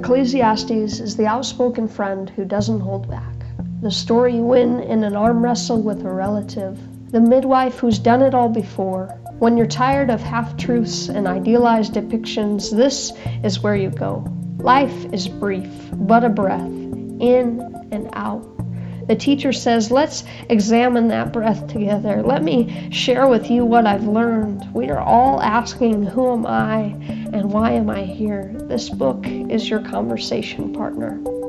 Ecclesiastes is the outspoken friend who doesn't hold back. The story you win in an arm wrestle with a relative. The midwife who's done it all before. When you're tired of half-truths and idealized depictions, this is where you go. Life is brief, but a breath, in and out. The teacher says, let's examine that breath together. Let me share with you what I've learned. We are all asking, who am I and why am I here? This book is your conversation partner.